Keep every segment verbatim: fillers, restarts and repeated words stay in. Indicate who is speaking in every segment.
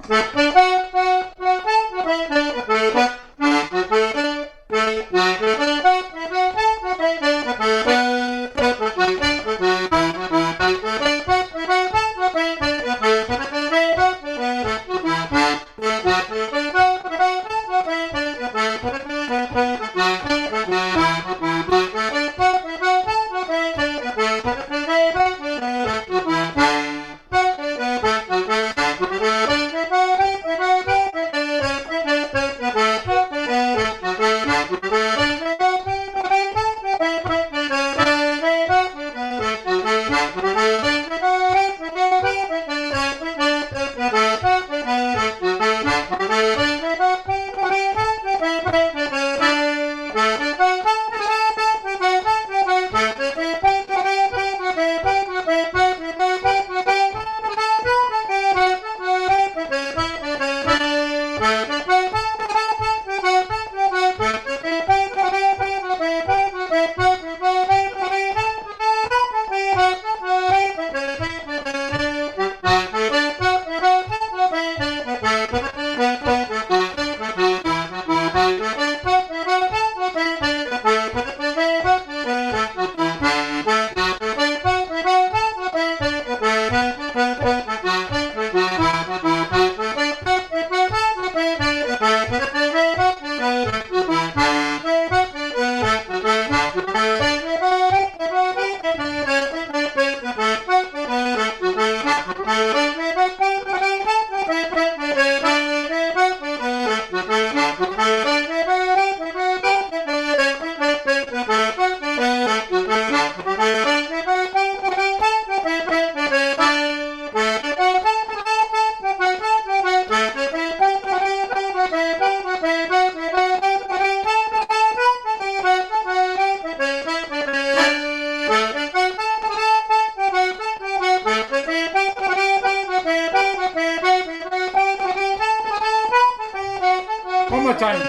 Speaker 1: One more time.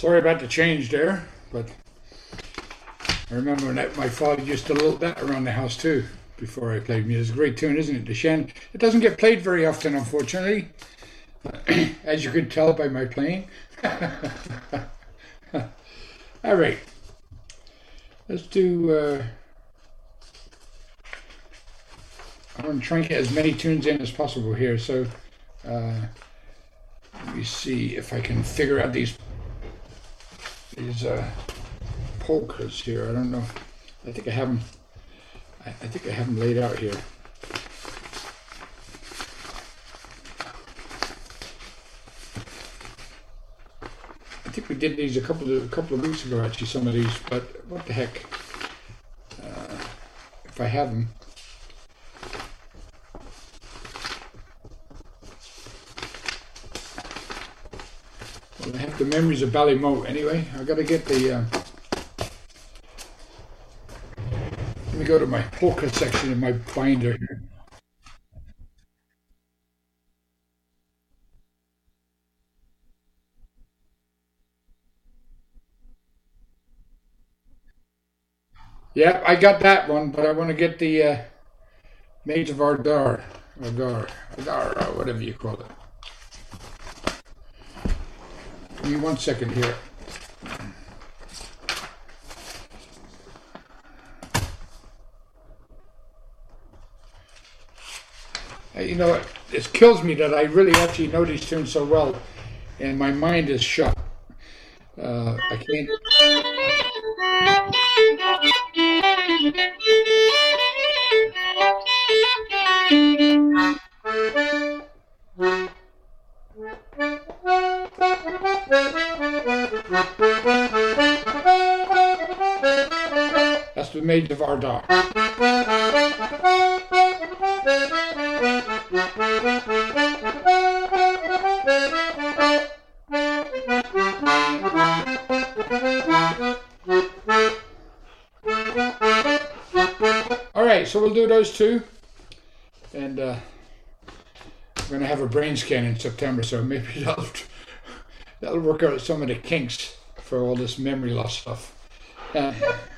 Speaker 1: Sorry about the change there, but I remember when that, my father used to little that around the house too before I played music. It's a great tune, isn't it? The Shen. It doesn't get played very often, unfortunately, as you could tell by my playing. All right, let's do. Uh, I want to try and get as many tunes in as possible here. So uh, let me see if I can figure out these these uh, polkas here. I don't know. I think I have them. I, I think I have them laid out here. I think we did these a couple of a couple of weeks ago, actually. Some of these, but what the heck? Uh, if I have them. I have the memories of Ballymote anyway. I got to get the. Uh, let me go to my polka section in my binder here. Yeah, I got that one, but I want to get the uh, Maids of Ardar, Ardar, Ardar, or whatever you call it. Give me one second here. Uh, you know, it, it kills me that I really actually know these tunes so well, and my mind is shut. Uh, I can't. That's the Maids of Ardar. All right, so we'll do those two, and uh, I'm going to have a brain scan in September, so maybe that'll that'll work out some of the kinks for all this memory loss stuff. Uh,